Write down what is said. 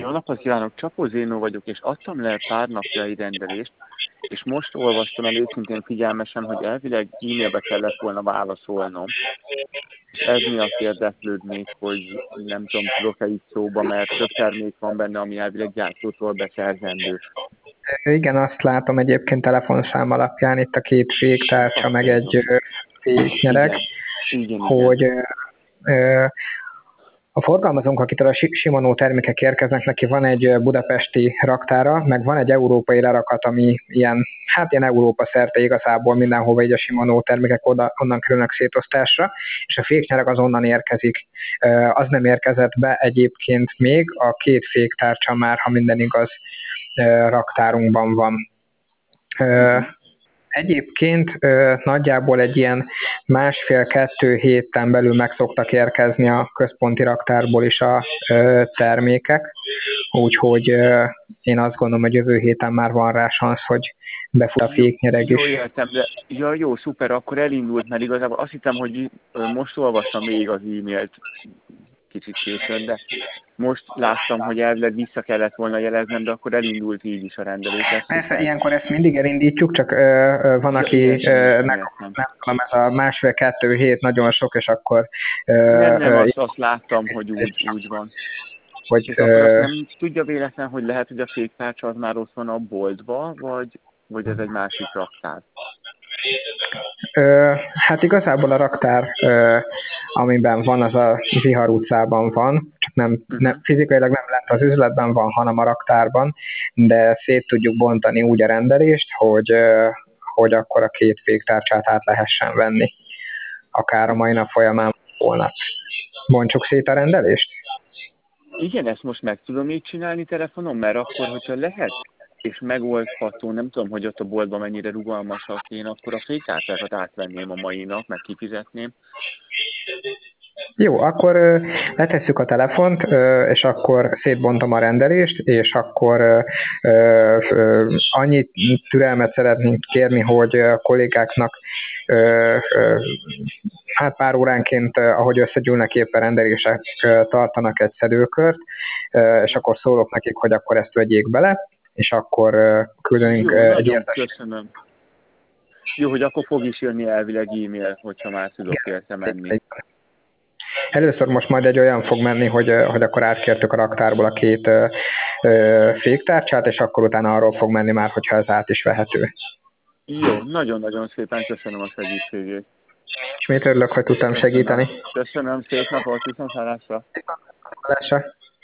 Jó napot kívánok, Csapó Zénó vagyok, és adtam le pár napja egy rendelést, és most olvastam el őszintén figyelmesen, hogy elvileg e-mailbe kellett volna válaszolnom, és ez miatt érdeklődnék, hogy nem tudom, tudok-e itt szóba, mert több termék van benne, ami elvileg gyártótól beszerzendő. Igen, azt látom egyébként telefonszám alapján, itt a két féktárcsa, meg Akkor egy féknyereg, igen. hogy a forgalmazónk, akitől a Shimano termékek érkeznek, neki van egy budapesti raktára, meg van egy európai lerakat, ami ilyen Európa szerte igazából mindenhova így a Shimano termékek onnan kerülnek szétosztásra, és a féknyereg az onnan érkezik. Az nem érkezett be egyébként még, a két féktárcsa már, ha minden igaz, raktárunkban van. Egyébként nagyjából egy ilyen 1,5-2 héten belül meg szoktak érkezni a központi raktárból is a termékek, úgyhogy én azt gondolom, hogy jövő héten már van rá szansz, hogy befut a féknyereg is. Jó, értem, de jó, szuper, akkor elindult, mert igazából azt hittem, hogy most olvastam még az e-mailt kicsit későn, de most láttam, hogy elvileg vissza kellett volna jeleznem, de akkor elindult így is a rendelés. Persze, ilyenkor ezt mindig elindítjuk, csak van, aki nem tudom, ez a 1,5-2 hét nagyon sok, és akkor... Nem, azt láttam, hogy úgy van. Hogy, és akkor azt nem tudja véletlen, hogy lehet, hogy a féktárcsa az már ott van a boltba, vagy ez egy másik raktár? Hát igazából a raktár, amiben van, az a Zihar utcában van, csak nem fizikailag nem lent az üzletben van, hanem a raktárban, de szét tudjuk bontani úgy a rendelést, hogy akkor a két féktárcsát át lehessen venni, akár a mai nap folyamán holnap. Bontsuk szét a rendelést? Igen, ezt most meg tudom így csinálni telefonon, mert akkor, hogyha lehet, és megoldható, nem tudom, hogy ott a boltban mennyire rugalmasak én, akkor a féktárcsákat átvenném a mai nap, meg kifizetném. Jó, akkor letesszük a telefont, és akkor szétbontom a rendelést, és akkor annyi türelmet szeretnénk kérni, hogy a kollégáknak pár óránként, ahogy összegyűlnek éppen rendelések, tartanak egy szedőkört, és akkor szólok nekik, hogy akkor ezt vegyék bele, és akkor küldünk egy értesítést. Köszönöm. Jó, hogy akkor fog is jönni elvileg e-mail, hogyha már tudok érte menni. Először most majd egy olyan fog menni, hogy akkor átkértük a raktárból a két féktárcsát, és akkor utána arról fog menni már, hogyha ez át is vehető. Jó, nagyon-nagyon szépen köszönöm a segítségét. Ismét örülök, hogy tudtam segíteni. Köszönöm, szép napot, viszontlátásra.